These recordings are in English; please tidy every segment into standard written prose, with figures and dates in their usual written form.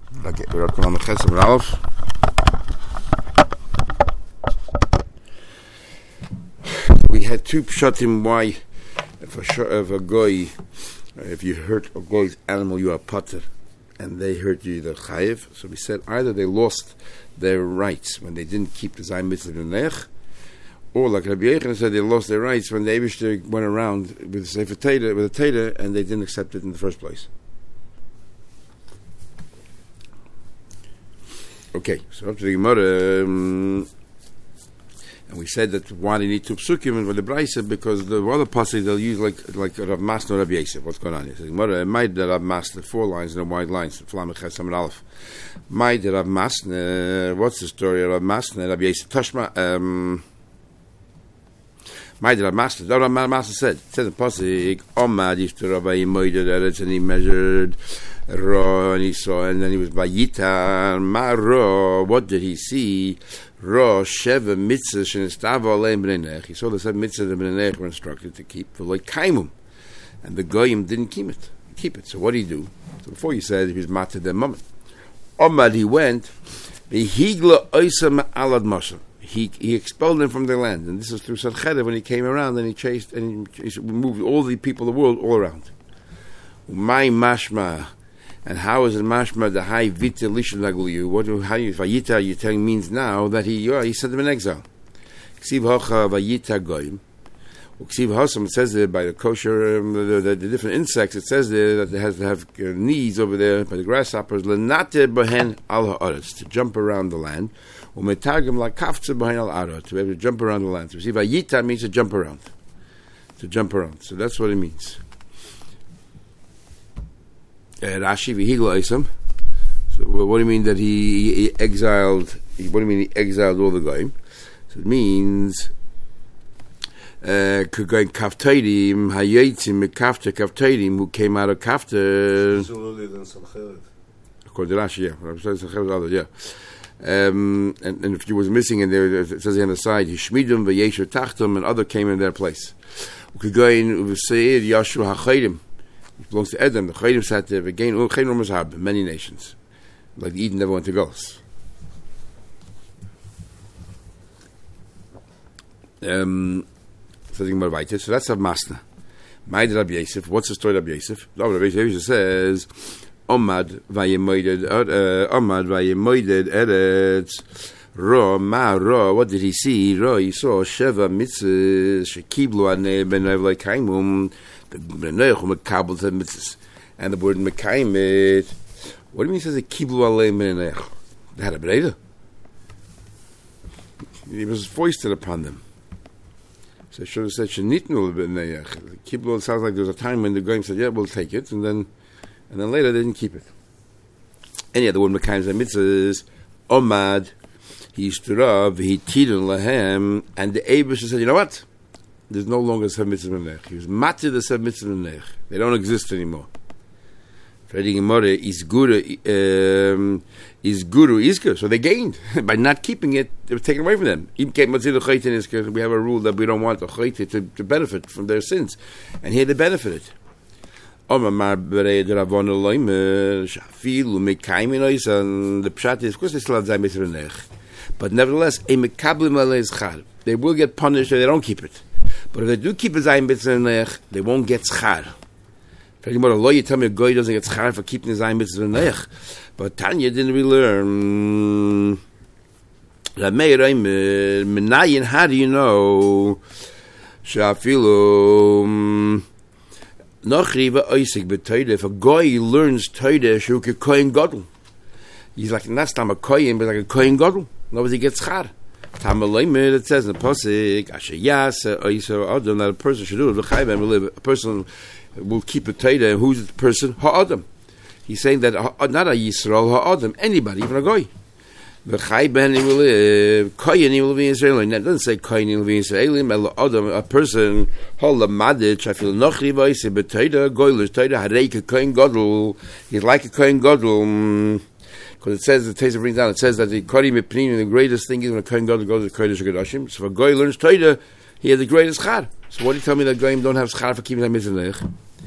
Okay, we're on the Chesed Ralph. We had two pshatim why if a goy, if you hurt a goy's animal, you are pater, and they hurt you, the chayiv. So we said either they lost their rights when they didn't keep the Zayin Mitzvah Nech, or like Rabbi Yochanan said, they lost their rights when the Eibishter went around with the Sefer Torah, with the Torah, and they didn't accept it in the first place. Okay, so up to the Gemara, and we said that why they need two psukim and the Braisa, because the other pasuk they'll use like Rav Masna or Rav Yosef. What's going on here? So Gemara, might that Rav Masna, 4 lines and a wide lines. Flam Ches Amar Aleph. Might that Rav Masna. What's the story of Rav Masna? Rav Yosef Tashma. Might that Rav Masna. Rav Masna said the pasuk Omad Yifter Rav Yimoyed Eretz, and he measured Ro, and he saw, and then he was by Yitar Maro. What did he see? Ro Sheva Mitzvah Shenistava Aleim B'nei Nech. He saw the 7 mitzvahs that B'nei Nech were instructed to keep for like Kaimum, and the Goyim didn't keep it. So what did he do? So before you said he was mated the moment. Omad, he went. V'higla Oisam Alad Moshe. He expelled them from their land, and this is through Sancheriv when he came around, and he chased and he moved all the people of the world all around. My mashma. And how is it mashma the high vita lishon naglu? What how you vayita you telling means now that he sent them in exile. Ksiv hocha vayita goyim. Ksiv hosam, it says there by the kosher the different insects. It says there that they have to have knees over there by the grasshoppers. Lenate behen al haaretz, to jump around the land. Umetagim la kafza behen al arot, to be able to jump around the land. So see vayita means to jump around. So that's what it means. Rashi v'higla Isam. So what do you mean that he exiled? What do you mean he exiled all the goyim? So it means K'goyim Kafteirim Hayotzim Mekafter Kafteirim, who came out of Kafter. According to Rashi, yeah. And if he was missing, and there it says on the side, Hishmidum v'Yesher Tachtum, and other came in their place. K'goyim v'Seir Yashu HaChayrim. It belongs to Edom. The Chayrim sat there again. Many nations, like Eden never went to Golos. So that's Rav Masna. Ma'id Rabbi Yosef. What's the story of Rabbi Yosef? Rabbi Yosef says, Omad vayemoided Eretz. Ro ma ro. What did he see? Ro, he saw Sheva mitzvahs shekiblu anei b'nei v'leikaimum. The B'nei Mekabel the mitzvahs, and the word Mekayim. What do you mean? He says a kiblu alei b'nei? They had a breda. He was foisted upon them. So I should have said shenitnu b'nei. Kiblu sounds like there was a time when the goyim said, "Yeah, we'll take it," and then later they didn't keep it. Any other word Mekayim the mitzvahs Omad. He stood up. He tidun lahem, and the Eibush said, "You know what? There's no longer 7 mitzvahs nech. He was matir the 7 mitzvahs nech. They don't exist anymore." Fredi Gemara is guru isker. So they gained by not keeping it. It was taken away from them. We have a rule that we don't want the chayte to benefit from their sins, and here they benefited. And the pshat is, of course, they still have Zayin Mitzvah nech, but nevertheless, they will get punished if they don't keep it. But if they do keep a Zayin Mitzvah Nech, they won't get schar. You tell me a guy doesn't get schar for keeping the Zayin Mitzvah Nech. But Tanya didn't really learn. Menayin, how do you know? Shafilu Nochriva Oisik b'Toida. If a guy learns Toida, Shuka Kohen Gadol. He's like not a Kohen, but like a Kohen Gadol. Nobody gets schar. It says in the pasuk, that a person should do it. A person will keep a Torah, and who's the person? Ha'adam. He's saying that not a Yisrael, ha'adam, anybody, even a goy. The Chayben he will live, Koyin he will be Israeli. It doesn't say Koyin he will be Israeli. A person, Halamadich, I feel Nochri Vaisi, but Torah, Goylers, Torah, Hareika Koyin Gadol. He's like a Koyin Gadol. Because it says, the Teza brings down, it says that the Kori Mipnim, the greatest thing is when a Kohen Gadol goes to Kodesh HaKadoshim. So if a Goy learns Torah, he has the greatest schar. So what do you tell me that Goyim don't have schar for keeping that mitzvah?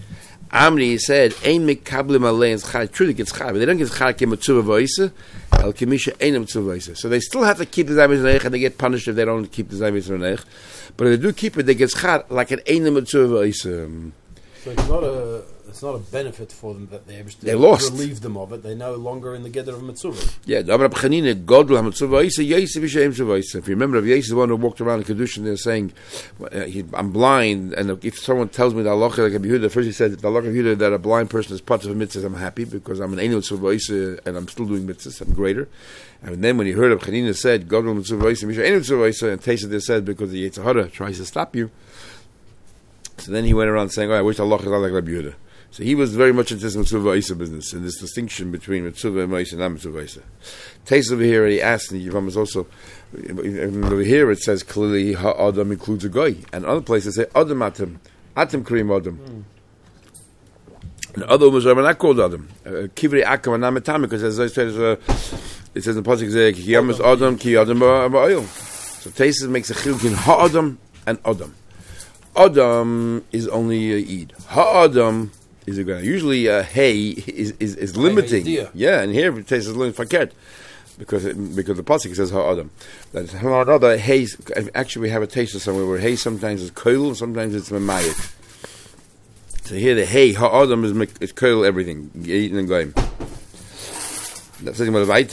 Amri said, "Ein mikablim alein schar." Truly gets schar, but they don't get schar kemitzuva voisa. El kemisha einem mitzuva voisa. So they still have to keep the zayim mitzvah, and they get punished if they don't keep the zayim mitzvah. But if they do keep it, they get schar like an einem mitzuva voisa. So it's not a benefit for them that they lost. Relieve them of it. They're no longer in the gather of mitzvah. Yeah, the Rab Chanina Godel HaMitzvah Isa Yosef Yishem Mitzvah. If you remember, Rav Yosef is the one who walked around in Kedushin, they're saying, "I'm blind, and if someone tells me the halacha like Rabbi Yehuda, first he said the halacha of Yehuda that a blind person is part of a mitzvah, I'm happy because I'm an Einu Mitzvah Isa and I'm still doing mitzvahs. I'm greater." And then when he heard of Chanina said Godel Mitzvah Isa Misha Einu Mitzvah Isa, and Tesed said because the Yetzer Hara tries to stop you. So then he went around saying, "Oh, I wish the halacha is like Rabbi Yehuda." So he was very much into this Mitzvah Isa business, and this distinction between Mitzvah and Isa and non-Mitzvah Isa. Taste over here, he asked, and Yivam is also, over here it says clearly, Ha'adam includes a goy, and other places say, Adam Atem, Atem Kareem Adam. And other ones are not called Adam. Kivri Akam and Nametami, because as I said, it says in the Pasuk, Ki Yamas Adam, Ki Adam Ba'oil. So Taste makes a chiluk in Ha'adam and Adam. Adam is only a Eid. Ha'adam is a guy. Usually, hey is limiting. Yeah, and here it says limiting faket because the pasuk says ha'adam. That another hey. Actually, we have a taste somewhere where hey sometimes is koil, sometimes it's memayit. So here the hey ha'adam is koil everything eating and going. That's something about right.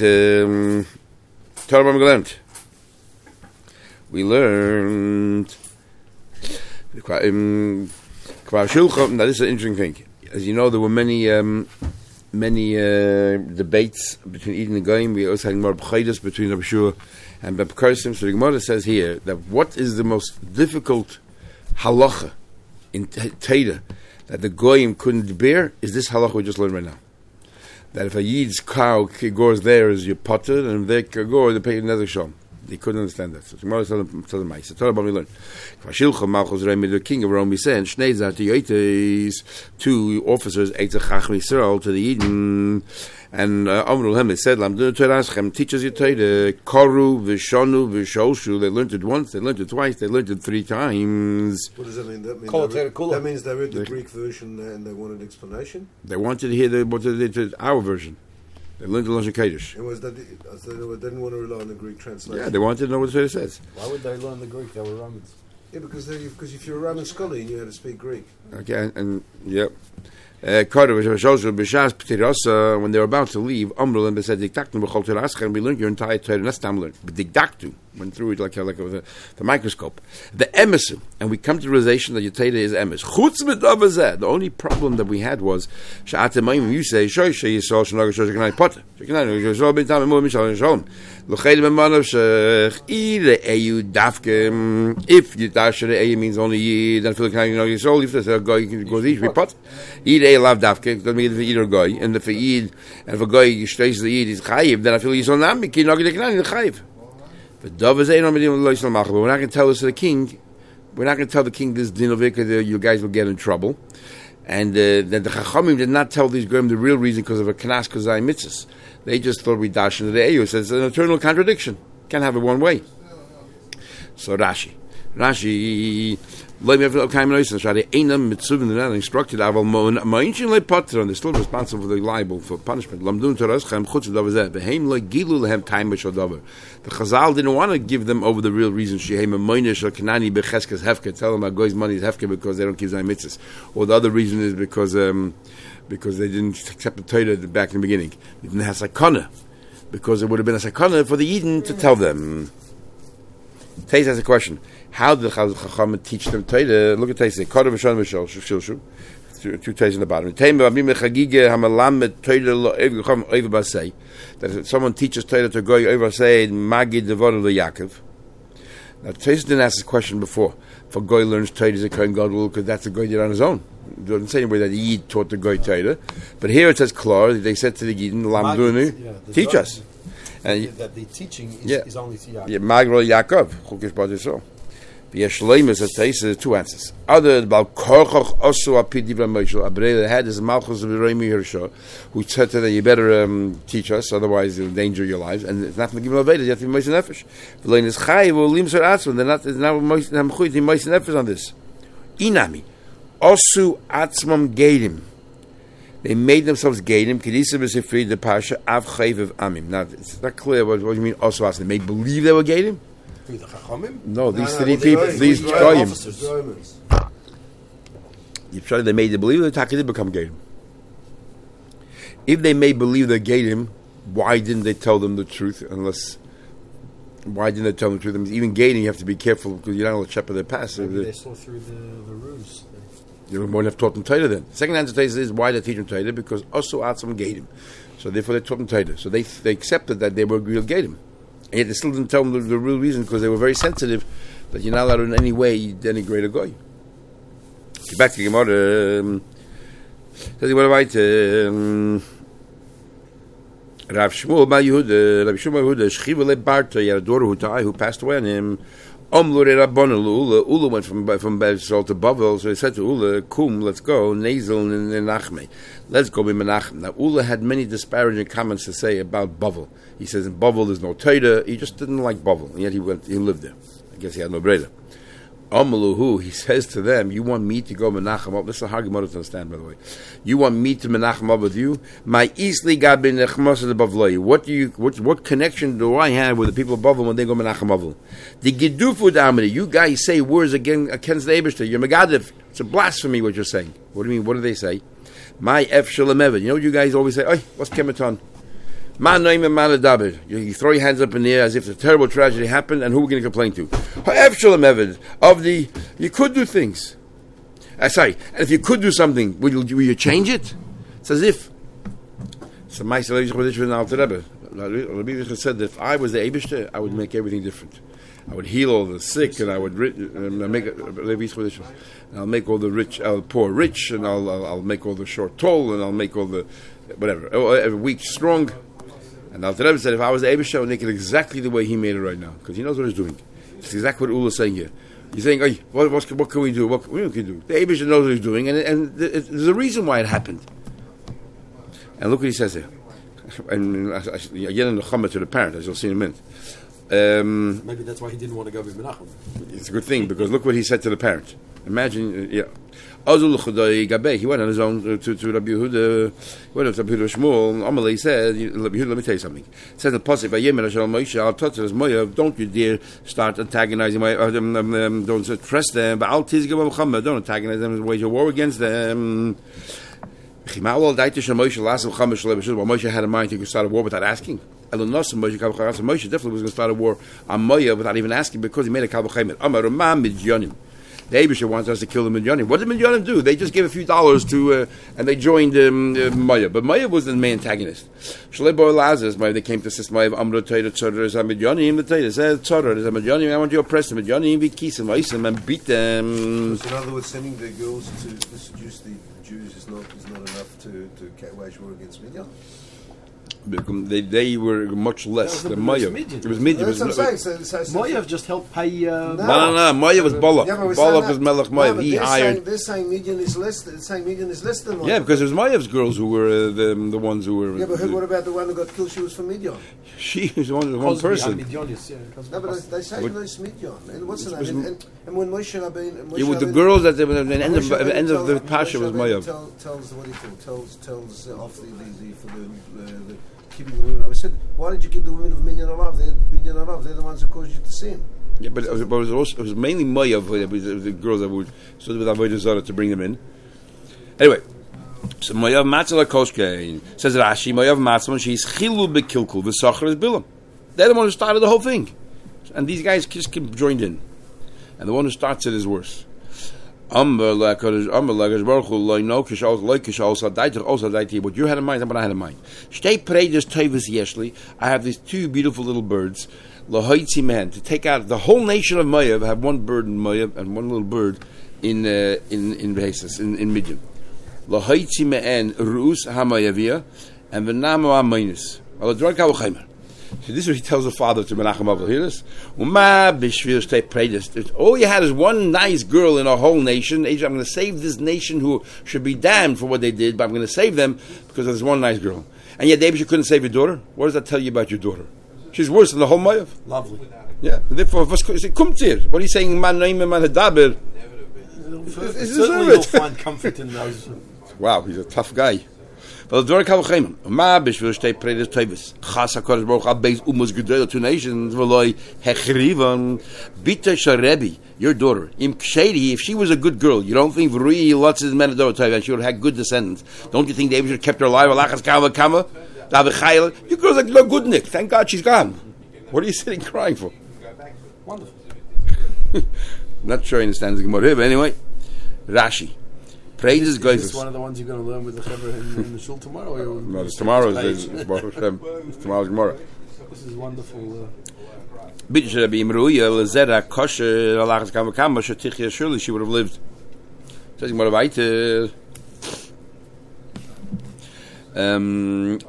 We learned. Now this is an interesting thing. As you know, there were many debates between Eden and Goyim. We also had more b'chaydas between Rabbi Shua and Beb Karsim. So the Gemara says here that what is the most difficult halacha in Teda that the Goyim couldn't bear is this halacha we just learned right now. That if a Yid's cow goes there is your potter, and if they go, they pay another shom. They couldn't understand that. So tomorrow tell them Ma'isa. Tell them we learn. The king of Rome said, two officers ate a Chacham Yisrael to the Eden, and Amrul Hem said, teach us your Torah. Koru v'shonu v'shoshu. They learned it once. They learned it twice. They learned it 3 times. What does that mean? That means they read the Greek version and they wanted explanation. They wanted to hear our version. They learned the Lashon Kodesh. And was that they didn't want to rely on the Greek translation? Yeah, they wanted to know what the Torah says. Why would they learn the Greek? They were Romans. Yeah, because if you're a Roman scholar, you knew how to speak Greek. Okay, and yep. When they were about to leave, Amrul said, and we learned your entire Torah. That's time learned. But Dikdaktu went through it like with the microscope. The emesu, and we come to the realization that your Torah is emes. The only problem that we had was you say if you dash means only then feel kind of your soul. If there's a guy goes each we pot. Lav dafke doesn't mean if either guy and if Eid and if a guy stays the Eid is chayiv, then I feel he's on nam ki not get chayiv. But Dov is no medium loyal machal. We're not going to tell this to the king. We're not going to tell the king this din of it because you guys will get in trouble. And then the Chachamim did not tell these Goyim the real reason because of a Knas Kozai mitzvahs. They just thought we dash into the Eyu. It says it's an eternal contradiction. Can't have it one way. So Rashi, they're instructed they're still responsible for the liable for punishment. The Chazal didn't want to give them over the real reason. Tell them Goy's money is hefke because they don't give Zayin mitzvahs. Or the other reason is because they didn't accept the Torah back in the beginning. They didn't have sakana, because it would have been a sakana for the Eden to tell them. Tais has a question. How did the Chacham teach them Torah? Look at Tais. Kodev v'shon v'shilshu. 2 Tais in the bottom. That if someone teaches Torah to go over say Magid Devorah Yaakov. Now Tais didn't ask this question before. For Goy learns Torah is a Kohen Gadol because that's a Goy did on his own. It doesn't say anywhere that Yid taught the Goy Torah. But here it says Klar. They said to the Yidin, Lamduni, teach us. And that the teaching is only to Yaakov. Yeah, Magro Yaakov. Chukish Badiso. V'yeshleimus at Tais 2 answers. Other about Korchoch Osu Apidivra Moshel. Abrei had is Malchus of Remi Hirsho, who said to them, you better teach us, otherwise you'll endanger your lives. And it's not going to give them a you have to be Moishe Nefesh. V'lein is Chai, V'lim Sar Atzman. They're not, it's now Moishe Nefesh on this. Inami. Osu atzmam gedim. They made themselves gedim. Kedisa v'sifri the pasha av chayviv amim. Now it's not clear what you mean. Osu atzmam. They made believe they were gedim. No, these three people, these goyim. They made them believe that they become gedim. If they made believe they're gedim, why didn't they tell them the truth? Why didn't they tell them the truth? Even gedim, you have to be careful because you're not allowed to shepherd their past. Maybe they saw through the ruse. You wouldn't have taught them Torah then. Second answer is why they teach them Torah, because also atzam gedim. So therefore they taught them Torah. So they accepted that they were real gedim. And yet they still didn't tell them the real reason because they were very sensitive that you're not allowed in any way denigrate a goy. Get back to the Gemara. Says what about Rav Shmuel Bar Yehuda? Rav Shmuel Bar Yehuda Shchiva le Barta. He had a daughter who passed away on him. Omlure Rabbon Ula went from Bezol to Bavel, so he said to Ula, "Kum, let's go." Nazel and Nachme, let's go be Menachem. Now Ula had many disparaging comments to say about Bavel. He says in Bavel there's no Torah. He just didn't like Bavel, and yet he lived there. I guess he had no breda. Omluhu, he says to them, "You want me to go Menachem up?" This is a hard Gemara to understand, by the way. You want me to Menachem up with you? My easily got been nechmas the Bavloi. What connection do I have with the people of Bavel when they go Menachem Bavel? The Gidufu Damri, you guys say words against the Eibishter. You're Megadev. It's a blasphemy what you're saying. What do you mean? What do they say? My F Shalom Evid. You know what you guys always say? Oi, what's Kemeton? Man noim and man adaber. You throw your hands up in the air as if a terrible tragedy happened, and who are we going to complain to? F Shalom Evid. You could do things. Sorry, and if you could do something, will you change it? It's as if. So my said that if I was the Eibishter, I would make everything different. I would heal all the sick, and I would I'll make all the rich, I'll poor rich, and I'll make all the short tall, and I'll make all the whatever, weak strong. And Al Rebbe said, if I was the Eibishter, I would make it exactly the way he made it right now, because he knows what he's doing. It's exactly what Ula is saying here. He's saying, "Hey, what can we do? What can we do?" The Eibishter knows what he's doing, and there's a reason why it happened. And look what he says here. And again in the Chama to the parent, as you'll see in a minute. Maybe that's why he didn't want to go with Menachem. It's a good thing, because look what he said to the parent. Imagine, he went on his own to Rabbi Yehuda. He went to Rabbi Yehuda Shmuel. Amalei said, Rabbi Yehuda, let me tell you something. It says in the Pasuk, don't you dare start antagonizing don't press them, but don't antagonize them, wage a war against them. Moshe had in mind to start a war without asking. Moshe definitely was going to start a war on Moya without even asking, because he made a Kalvachayim. The Eibishter wants us to kill the Midyanim. What did Midyanim do? They just gave a few dollars to, and they joined Maya. But Maya was the main antagonist. They came to Sis Maya, Amro Teira Tzorah is a Midyanim. The Teira said, Tzorah is a Midyanim. I want you to oppress the Midyanim, be kiss them, ice them, and beat them. So in other words, sending the girls to seduce the Jews is not enough to wage war against Midyan. They were much less than Moav. It was Midian. Moav just helped pay. No. Moav was Balak. Balak was Melech Moav. He hired. They're saying Midian is less. They're saying Midian is less than Moav. Yeah, because it was Moav's girls who were the ones who were. Yeah, but what about the one who got killed? She was from Midian. She was one person. No, but they say it's Midian. And what's the name? And when Moshe Rabbeinu, it was the girls at the end of the Pasha was Moav. Tells what he tells off the keeping the women. I said, why did you keep the women of Minyan alive? They're the ones who caused you to sin. Yeah, but it was mainly Moav, the girls that would stood with Avodah Zarah to bring them in. Anyway, so Moav Matzah Koshkein says Rashi, Moav Matzah, she's Chilu Bekilkul, the Sachar is Bilam. They're the one who started the whole thing. And these guys just joined in. And the one who starts it is worse. What you had in mind, what I had in mind. I have these two beautiful little birds, to take out the whole nation of Moav. Have one bird in Moav and one little bird in Behesis, in Midian. And the Namo Aminis. So this is what he tells the father to Menachem Avil. Hear this? All you had is one nice girl in a whole nation. I'm going to save this nation who should be damned for what they did, but I'm going to save them because there's one nice girl. And yet David, you couldn't save your daughter? What does that tell you about your daughter? She's worse than the whole Moav. Lovely. Yeah. Therefore, what are you saying? Man noim man hadaber. Certainly you'll find comfort in those. Wow, he's a tough guy. Well, the Dvar Kavachayim, Ma Bishvil Shtei Predes Tevis, Chas HaKadosh Baruch Hu Beis Umas Gedol 2 nations, V'loi Hechrivan, Bita Sharebi, your daughter, Im Kshedi, if she was a good girl, you don't think V'rui Lotzes Menador Tev, and she would have had good descendants. Don't you think David should have kept her alive? Alachas Kama Kama, Davichayel, you girls like no good Nick. Thank God she's gone. What are you sitting crying for? Wonderful. Not sure I understand the Gemara, but anyway, Rashi. Praise is Is this one of the ones you're going to learn with the Chevra in the shul tomorrow? Or no, it's tomorrow's tomorrow's Gemara. This is wonderful. She would have lived. Says Gemara weiter. The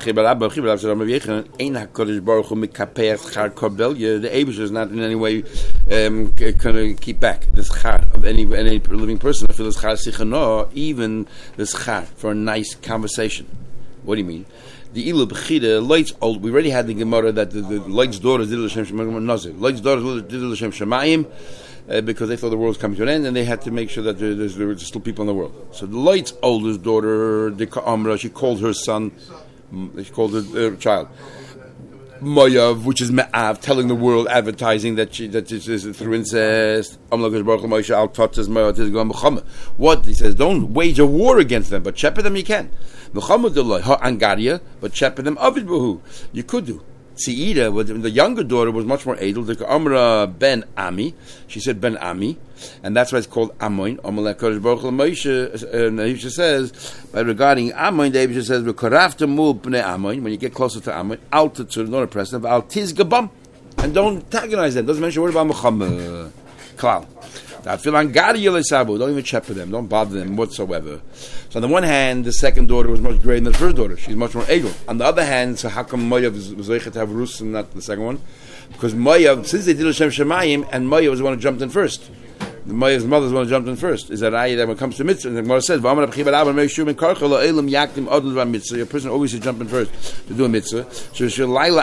Abish is not in any way going to keep back the schar of any living person. I feel the schar even the schar for a nice conversation. What do you mean? The ilu b'chida Lloyd's old. We already had the Gemara that the Lloyd's daughters did l'shem shemayim. Lloyd's daughters did l'shem shemayim. Because they thought the world was coming to an end, and they had to make sure that there were still people in the world. So the Lot's oldest daughter, the Amra, she called her son, she called her child Mayav, which is Me'av, telling the world, advertising that this is through incest. What? He says, don't wage a war against them, but shepherd them you can. But shepherd them avid b'hu. You could do. Tzi'ira, the younger daughter, was much more edel. The Amra ben Ami, she said ben Ami, and that's why it's called Amoin. Amalek Kodesh Baruch Moshe, and Aisha says, by regarding Amoin, the Aisha says, "V'karafta mul bnei Amoin." When you get closer to Amoin, al tetzur, don't oppress them, al tiz gabam, and don't antagonize them. Doesn't mention a word about Muhammad. Klal. Don't even check for them. Don't bother them whatsoever. So on the one hand, the second daughter was much greater than the first daughter. She's much more able. On the other hand, so how come Moav was zeichet to have Rus and not the second one? Because Moav, since they did Hashem Shemayim, and Moav was the one who jumped in first. Moav's mother was the one who jumped in first. Is that ayah that when it comes to mitzvah, and the Gemara says, a person always should jump in first to do a mitzvah. Because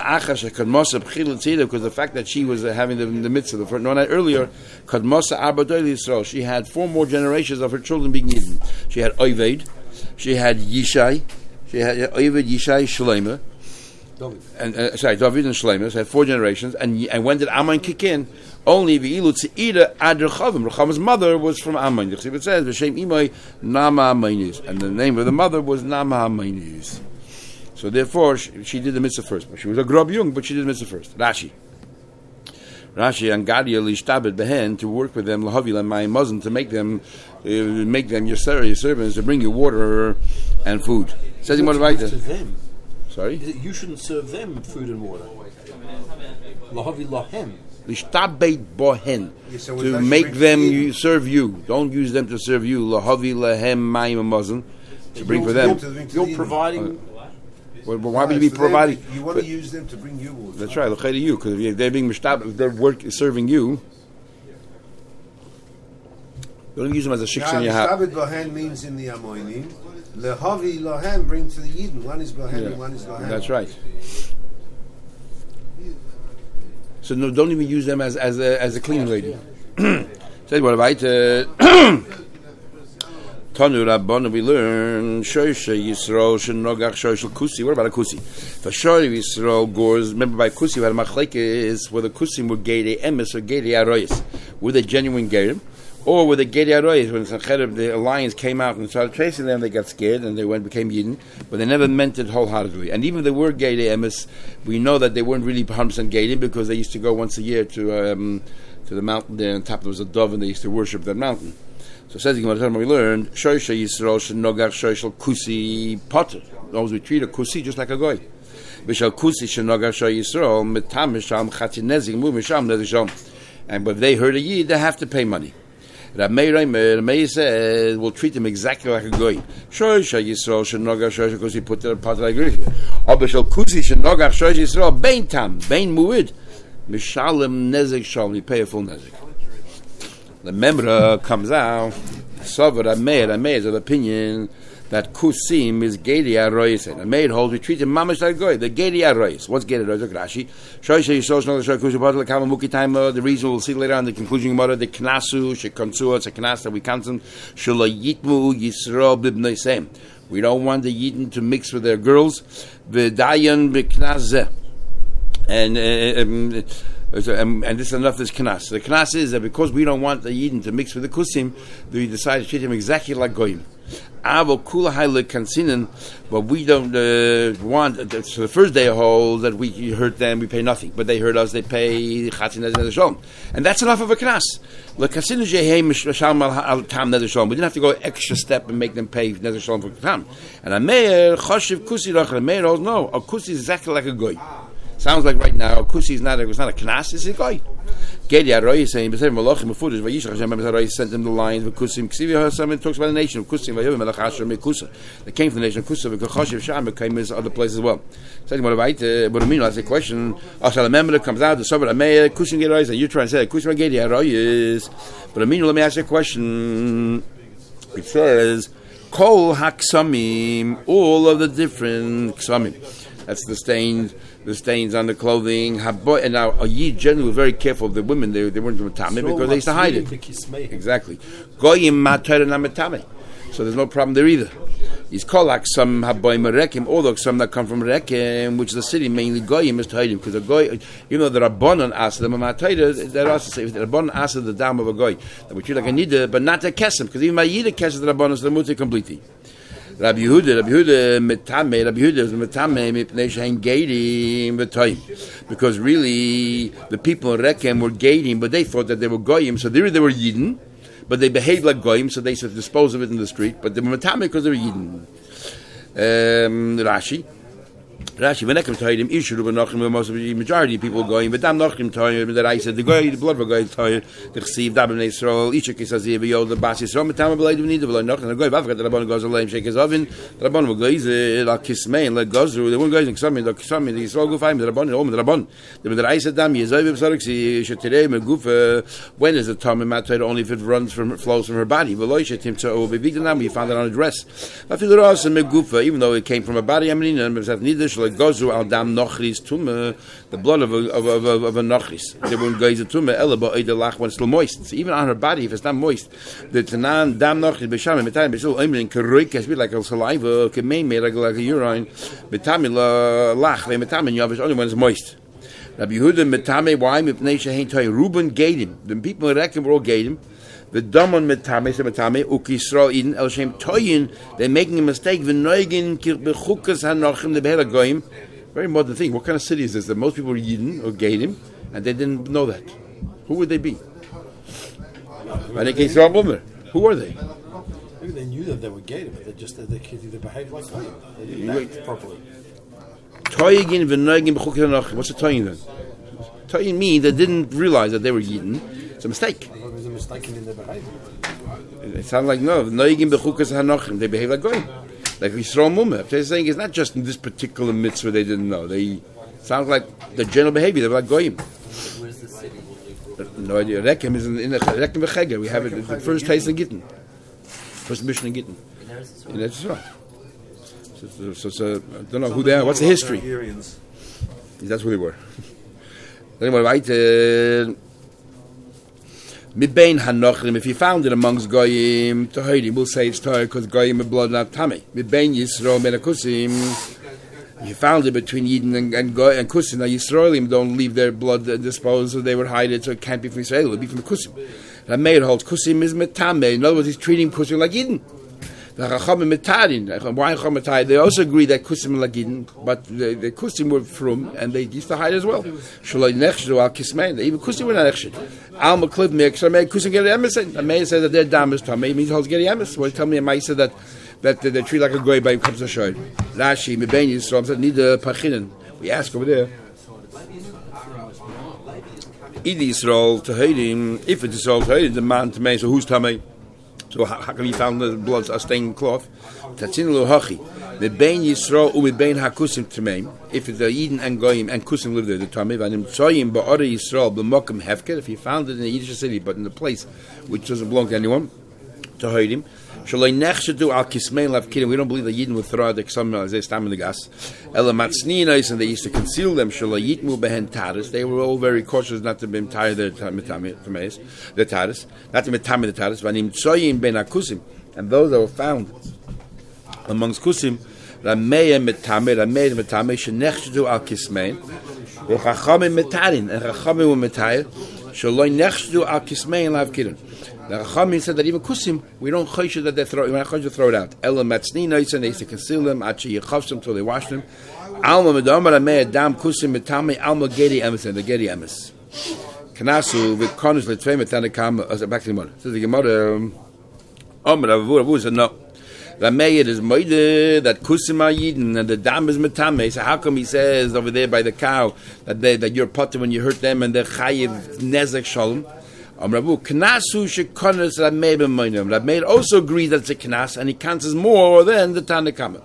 the fact that she was having the mitzvah, the first, no, not earlier, she had 4 more generations of her children being eaten. She had Oved, she had Yishai, Shleima, David and Shleima. So had 4 generations. And when did Ammon kick in? Only v'ilu tz'ira ad Rechavim. Rechavim's mother was from Ammon. It says v'shem imay Nama Aminis, and the name of the mother was Nama Aminis. So therefore, she did the mitzvah first. She was a grub young, but she did the mitzvah first. Rashi and Gadia lishtabed behen, to work with them lahavil and my muzzin, to make them your servants, to bring you water and food. Says he what to them. Sorry, you shouldn't serve them food and water. Lahavil lahem. Lishtabed bohen, to make them serve you. Don't use them to serve you. Lahavil lahem ma'im muzzin, to bring for them. You're providing. Well, why would you be providing? You want to use them to bring you water. That's right. L'chei to you, because if they're being mishtab, if they're serving you, don't use them as a shikshin in your house. Lishtabed bohen means in the Amoinim. Lehavi lahem, bring to the Yidden. One is bohen and one is lahem. That's right. So no, don't even use them as a cleaning lady. Say what about Tanu Rabbanu, we learn Shoisha Yisrael Shenogach Shoishal Kusi. What about a Kusi? For Shoisha Yisrael gores, remember by Kusi we had a machlekes whether Kusim were Geirei Emes or Geirei Aroyes. Were they genuine Geirim? Or were they Geirei Aroyes? When the alliance came out and started chasing them, they got scared and they became Yidden, but they never meant it wholeheartedly. And even if they were Geirei Emes, we know that they weren't really 100% Geirim, because they used to go once a year to the mountain there, on top there was a dove and they used to worship that mountain. So it says we learned Shoisha Yisrael Shenogar Shoishal Kusi Potter. Those we treat a Kusi just like a goy. Vishal Kusi Shenogar Shoy Yisrael Metam Misham Chatinezing Mu Misham Nezisham. And but if they heard a Yid, they have to pay money. Rabmeir said we'll treat them exactly like a goy. Shoisha Yisrael Shenogar Shoishal Kusi Potter Potter. I agree. Or Vishal Kusi Shenogar Shoy Yisrael Bein Tam Bein Muid Mishalem Nezik Shalom. You pay a full Nezik. The Memra comes out, Savra Meir is of opinion that kusim is gedi aroyis, and a maid holds we treat him mamash like goy. The gedi aroyis. What's gedi aroyis? Rashi. The reason we'll see later on the conclusion of the knasu shekonsu. It's a knas that we count them. Shalayitmu yisro bibnoisem. We don't want the yidden to mix with their girls. V'dayan b'knazeh. And this is enough. This knas. The knas is that because we don't want the yidden to mix with the kusim, we decide to treat him exactly like goyim. But we don't want. So the first day holds that we hurt them, we pay nothing. But they hurt us, they pay chatzin neder shalom, and that's enough of a knas. We didn't have to go extra step and make them pay neder shalom for tam. And a meir choshev kusi rach. A meir holds no. A kusi is exactly like a goy. Sounds like right now a kusi is not a knas. It's a goy. Gedi Aroy is saying, "B'seir malachim u'fudish v'yishach Hashem Aroy sent them the lines of Kusim." Ksivi Hashem talks about the nation of Kusim. V'yovim melach Asher meKusa. They came from the nation of Kusa. V'kachashiv Sham came as other places as well. Second one, right? But I mean, that's a question. Ashal Member comes out. The Sober Amei Kusim Gedi Aroy. And you try and say Kusim Gedi Aroy is. But I mean, let me ask you a question. It says, "Kol haksamim," all of the different ksamim. That's the stains on the clothing. And now a yid generally was very careful of the women. They weren't metame because they used to hide it. Exactly. Goyim matar na metame. So there's no problem there either. He's called like some haboy merekim, although some that come from Rekem, which is the city mainly goyim is to hide him because a goy, you know, the rabbanon asked them matayda. They're also say the rabbanon asked the dam of a goy that we treat like a nida, but not a kesem because even my yida kesem the rabbanon is the muti completely. Rabbi Yehuda is metame mipnei shein gadim v'toyim, because really the people in Rekem were gadim, but they thought that they were goyim, so they were yidden, but they behaved like goyim, so they said dispose of it in the street, but they were metame because they were yidden. Rashi, when Rekem told him, Ishu Nachim, most of the majority of people going, but Dam Nachim told that I said the blood of a guy told the Chsiv Dam in Israel, Ishak is as the Bas Yisrael, Metame B'Leid V'Nid V'Lo Nachim, and the guy Vavkat the Rabban goes alone, shake his oven, the Rabban will glaze like Kismei and let Gozru, the one guys in Ksami, the Yisrael go find the Rabban, the Rabban. The I said Dam Yezav Sarek, Shatirei Meguf, when is the time in Matter only if it flows from her body? V'Lo Yishat him to be big than we found it on a dress. I feel the Ross and Megufa, even though it came from a body, I mean, and Nidish like Gozu al dam nochris tume, the blood of a nochris. They wouldn't gaze a tume ela but either lach when it's still moist. So even on her body, if it's not moist, the tanan dam nochris b'sham metam b'sul oimrin keroik as like a saliva, kemein made like a urine, metam lach metam yavish only when it's moist. Rabbi Yehuda metame why mipnei shehein toy Reuben gadim. The people in Rekem were all gadim. The Damon metame ukisrael in el shem toyin. They're making a mistake. V'noigin bechukas hanochim the behela goyim. Very modern thing. What kind of city is this? That most people were Yidden or Gadim, and they didn't know that. Who would they be? Who are they? Maybe they knew that they were Gadim, but they behaved like Goyim. They didn't act properly. Toyin v'noigin bechukas hanochim. What's the toyin then? Toyin means they didn't realize that they were Yidden. It's a mistake. There's a mistake in their behavior. It sounds like no. Noigim bechukas hanochim. They behave like goyim, like Yisrael Mumah. They're saying it's not just in this particular mitzvah they didn't know. They sound like the general behavior. They're like goyim. Where's the city? No idea. Rekem is in Rekem v'Cheger. We have it the first taste in Gittin, first mission in Gittin. In Eretz Yisrael. So I don't know who they are. What's the history? That's who they were. Anyway, right. Midbein hanochrim, if you found it amongst goyim, tohidi, we'll say it's tohid because goyim are blood not tamei. Midbein Yisrael menakusim, if you found it between Yidden and Kusim, now Yisraelim don't leave their blood disposed, so they would hide it, so it can't be from Israel, it would be from the Kusim. Rameir holds Kusim is metame, in other words, he's treating Kusim like Yidden. The Chachamim metarin, why Chachamim metarin? They also agree that Kusim like Yidden, but the Kusim were from, and they used to hide as well. Shaloi nechshu al kismein, even Kusim were not nechshu. Al Makliv Miksa made Kusim Geri Emes. The Meir said that their dam is Tamei, means holds Geri Emes. Well, tell me a Meir said that they treat like a goy by comes to show. Rashi, Mibein Yisrael said, need a pachinen. We ask over there. Idi Yisrael to Hadim, if it is Yisrael to Hadim, the man to me, so who's Tamei? So how come you found the blood stained cloth? Tatzin lo hachi. Mibein Yisrael u'mibein hakusim Tamei. If it's a Yidden and Goyim and Kusim live there, the Tamei, v'anim tzoyim ba'ora Yisrael b'mokum hefker, if you found it in a Yiddish city, but in a place which doesn't belong to anyone, to Hadim, Shaloi nechshadu al kismein lav kidding. We don't believe that Yidden would throw out the ksam as they stam in the gas. Ela matzninois, and they used to conceal them. Shaloi yitmu behen taris. They were all very cautious not to be tired their taris, not to be tamid the taris. Vanim tsoyim ben akusim, and those that were found amongst kusim, ramei metame shenechshadu al kismein. V'chachamim metarin, and chachamim were metayr. Shaloi nechshadu al kismein lav kidding. The Chachamim said that even kusim, we don't choshe that they throw. We're not choshe to throw it out. Ela matzninois, and they used to conceal them. Achi yechavsem until they wash them. Alma medomar amei adam kusim metame alma gedi emes, and the gedi emes. Kanasu v'konus l'tvei metanekam. Back to the Gemara. Says the Gemara. Omer Avu said no. The Meir is moide that kusim are yidden and the dam is metame. So how come he says over there by the cow that you're potter when you hurt them and they're chayiv nezek shalom? Rabu Knasu shekonas Rameir b'moinim. Rameir also agrees that it's a knas, and he counts as more than the Tanakama.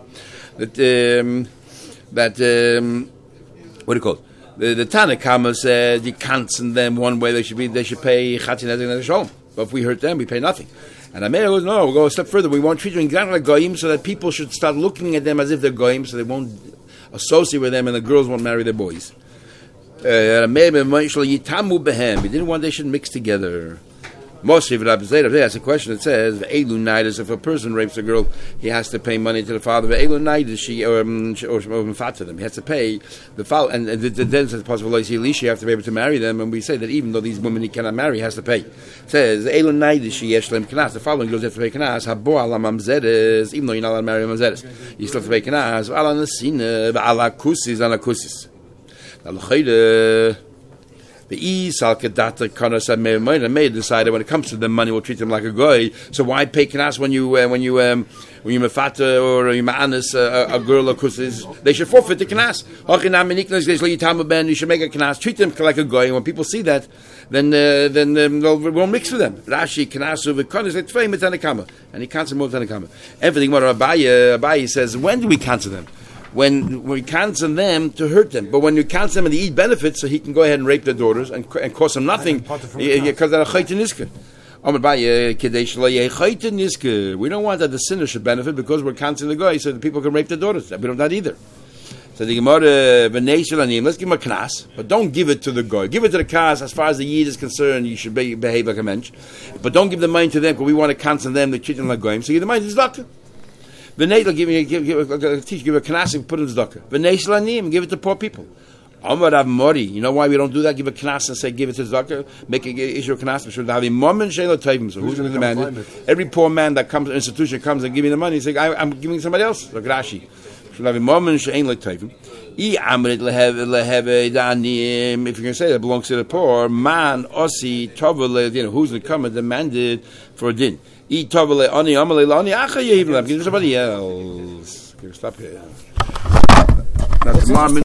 What do you call it? The Tanakama says he counts in them one way. They should pay chatzin nezek shalom. But if we hurt them, we pay nothing. And Rameir goes, no, we'll go a step further. We won't treat them exactly like goyim, so that people should start looking at them as if they're goyim, so they won't associate with them, and the girls won't marry their boys. He didn't want they should mix together. Moshe that's a question that says Elu Nidus, if a person rapes a girl, he has to pay money to the father. Elu Nidus, she or to them. He has to pay the father, and then it's possible like you have to be able to marry them. And we say that even though these women he cannot marry, he has to pay. It says Elu Nidus, she yeshlem knas. The following girls have to pay knas. Habo ala mamzeres, even though you're not allowed to marry mamzeres, you still have to pay knas. Ala nasina, ala kusis, ala kusis. The Meir decided when it comes to the money, we'll treat them like a goy. So why pay knas when you mefata or you ma'anis a girl or kusis? They should forfeit the knas. You should make a knas, treat them like a goy. And when people see that, then we won't mix with them. Rashi knasu v'konis letvei metanekama, and he cancels more metanekama. Everything what Abaye says. When do we cancel them? When we cancel them to hurt them, but when you cancel them and they eat benefits, so he can go ahead and rape their daughters and cost them nothing because they're a chayte niska. We don't want that the sinner should benefit because we're canceling the guy so that people can rape their daughters. We don't want that either. So the Gemara, let's give him a knas, but don't give it to the guy. Give it to the knas as far as the yid is concerned. You should behave like a mensch, but don't give the money to them because we want to cancel them. They treat them like goyim. So give the money to the doctor. V'nei give a knas, put in tzedakah. V'nei shelanim, give it to poor people. Amar Rav Mori, you know why we don't do that? Give a knas and say give it to tzedakah. Make a issue of knas. Should have a moment she'lo tovim. So who's going to demand it? Every poor man that comes to an institution comes and give me the money. He says I'm giving somebody else. Like Rashi, should have a moment she'lo tovim. If you're going to say that belongs to the poor, man osi tovele, who's going to come and demand it for a din? Give somebody else. Stop here. Now tomorrow.